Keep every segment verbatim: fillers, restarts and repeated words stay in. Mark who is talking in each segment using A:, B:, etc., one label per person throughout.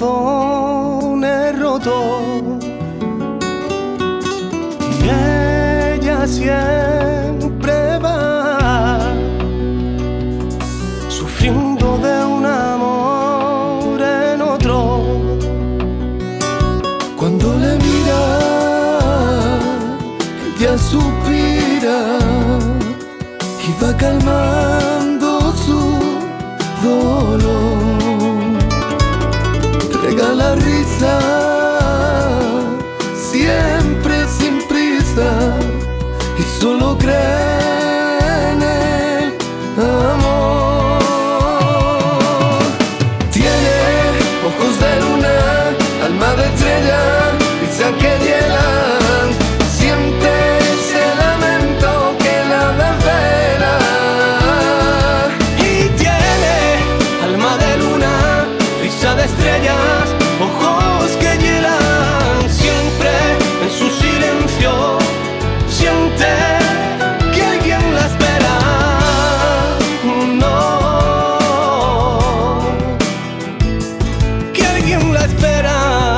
A: corazones rotos y ella siempre va sufriendo de un amor en otro. Cuando le mira, ella suspira y va calmando su dolor. Regala risa, siempre sin prisa, y solo cree en el amor. Tiene ojos de luna, alma de estrella, risa que hielan, siente ese lamento que la desvela. Y tiene alma de luna, risa de estrellas, ojos que hielan, siempre en su silencio siente que alguien la espera. No, que alguien la espera.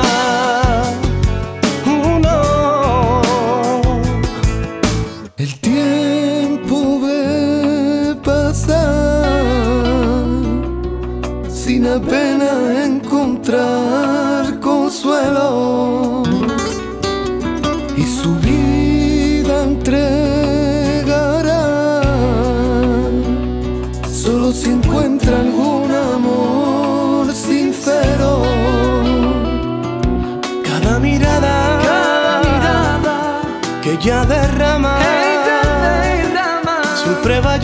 A: No, el tiempo ve pasar sin apenas encontrar consuelo, y su vida entregará solo si encuentra algún amor sincero. Cada mirada, cada mirada que ella derrama, ella derrama siempre va